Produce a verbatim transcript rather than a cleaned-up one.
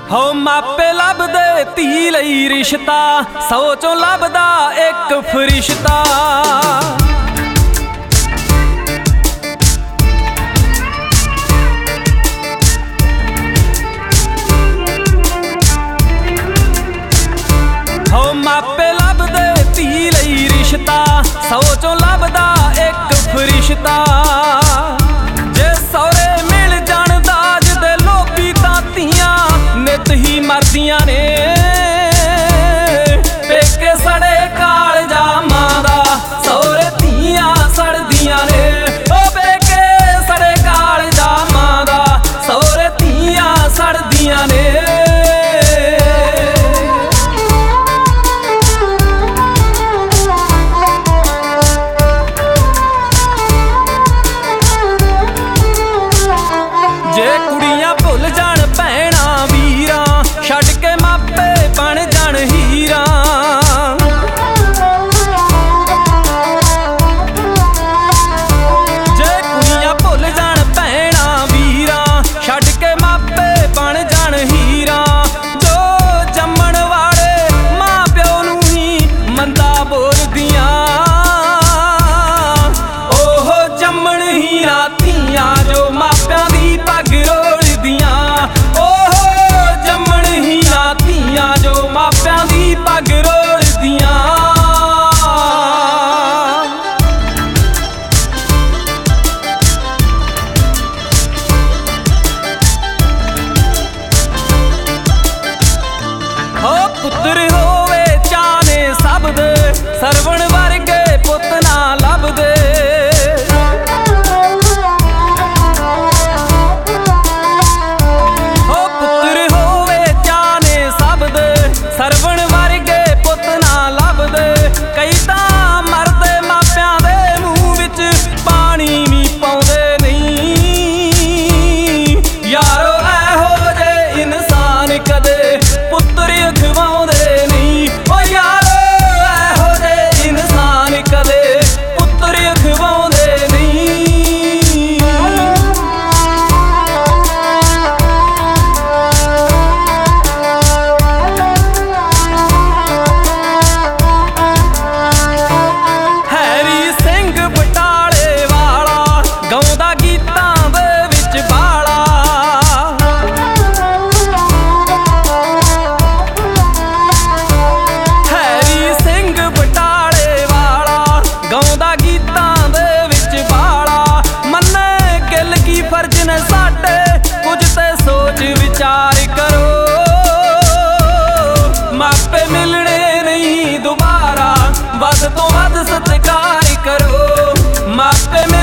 हो मापे लभदे धी लई रिश्ता, सौ चों लभदा एक फरिश्ता। हो मापे लभदे धी लई रिश्ता, सौ चों लभदा एक फरिश्ता। जे सौरे मिल जाण दाज दे लोभी तां धीआं नित ही मरदियां ने। पेके सड़े कालजा मां दा, सौरे धीआं सड़दियां ने। ओ पेके सड़े कालजा मां दा, सौरे धीआं सड़दियां ने। जे कुड़ियां भुल जाण भैणां वीरां, छड्ड के मापे बन जाण हीरां। जे कुड़ियां भुल जाण भैणां वीरां, छड्ड के मापे बन जाण हीरां। जो जम्मण वाले मां प्यो नूं ही मंदा बोलदियां, ओह जम्मण हीरां धीआं जो मापियां दी पग रोलदियां। ओह जम्मण हीरां धीआं जो मापियां दी पग रोलदियां। हो पुत्तर होवे चाने सब दे, सरवण वर्गे पुत ना लभदे। हो पुत्तर होवे चाने सब दे, सरवण वर्गे पुत ना लभदे। कई तां मरदे मापियां दे मूंह विच पानी नी पाउंदे नहीं। यारो ऐहो जे इंसान कदे पुत्तर अखवाउंदे नहीं। ओ यारो ऐहो जे इंसान कदे पुत्तर अखवाउंदे नहीं। हैरी सिंह बटाले वाला गाउंदा गीतां दे विच बाला। हैरी सिंह बटाले वाला गाउंदा गीतां दे विच बाला। मन्ने गिल की फर्ज ने साडे, कुछ ते सोच विचार करो। मापे मिलने नहीं दोबारा, वध तो वध सत्कार करो। मापे